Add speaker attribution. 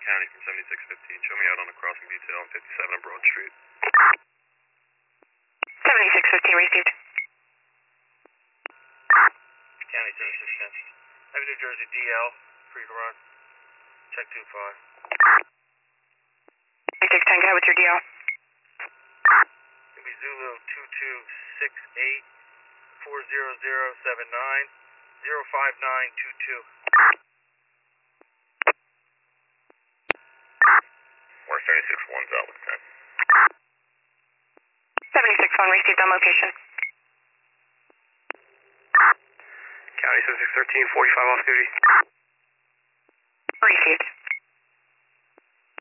Speaker 1: County from 7615. Show me out on the crossing detail on 57 on Broad Street.
Speaker 2: 7615 received.
Speaker 1: County 7610. Heavy New Jersey DL, free to run. Check 25.
Speaker 2: 7610, go ahead with your DL.
Speaker 1: It'll be Zulu 2268 40079 05922. Or 761's out with 10.
Speaker 2: 761 received on location.
Speaker 1: County 7613, 45 off duty.
Speaker 2: Received.